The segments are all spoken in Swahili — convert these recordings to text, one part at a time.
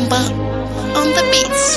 Mwamba on the beats.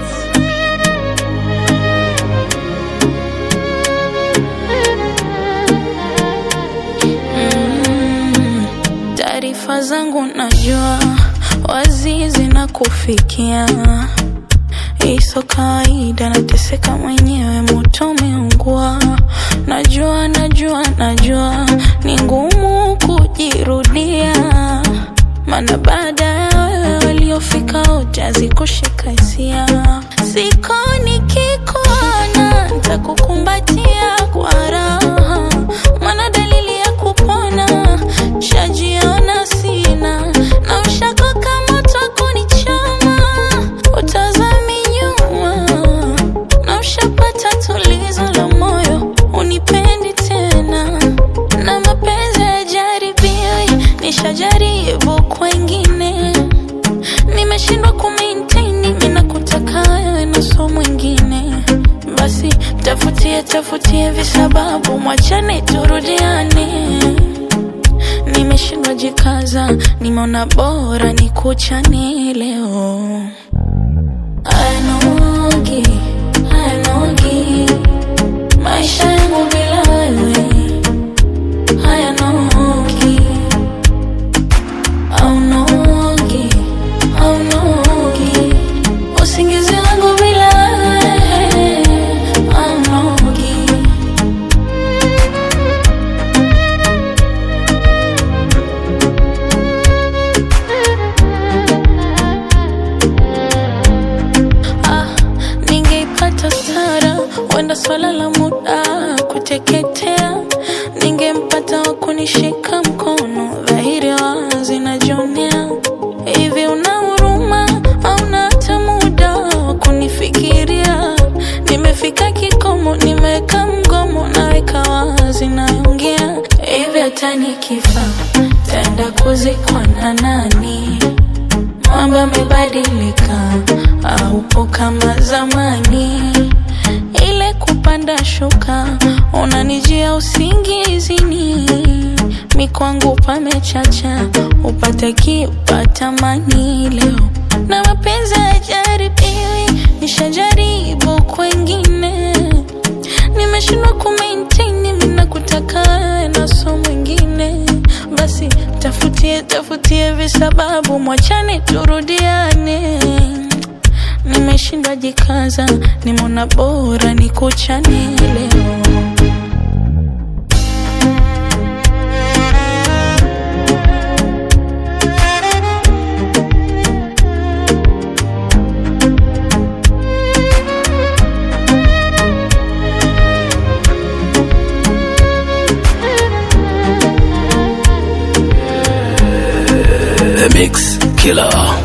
Taarifa zangu najua wazi zinakufikia. Iso kawaida, nateseka mwenyewe, moto umeungua. Najua ni ngumu kujirudia, maana baada ya wewe waliofika wote hazikushika hisia. Siku nikikuona nitakukumbatia kwa raha, maana dalili ya kupona shajiona sina, na ushako kama utakunichoma utazami nyuma, na ushapata tulizo la moyo unipendi tena. Na mapenzi ya jaribiwi, nishajaribu kwengine, nimeshindwa kumaintain, mimi nakutaka wewe na so mwingine. Basi tafutie visababu, mwachane turudiane. Nimeshindwa jikaza, nimeona bora nikuchane leo. Hayanogi maisha yangu bila wewe, hayanogi. Haunogi usingizi wangu bila wewe, haunogi. Ningeipata stara, wenda swala la muda kuteketea. Ningempata wa kunishika mkono, dhahiri wazi najionea. Hivi una huruma au na hata muda wa kunifikiria? Nimefika kikomo, nimeweka mgomo, naweka wazi naongea. Hivi hata nikifa taenda kuzikwa na nani? Mambo yamebadilika, haupo kama zamani. Ile kupanda shuka, unanijia usingizini. Mikwangu pamechacha, upate kiupata mani leo. Na mapenzi ya jaribiwi, nishajaribu kwengine, nimeshindwa kumaintain, mimi nakutaka wewe na so mwingine. Basi tafutie visababu, mwachane turudiane. Nimeshindwa jikaza, nimeona bora nikuchane leo. The Mix Killer.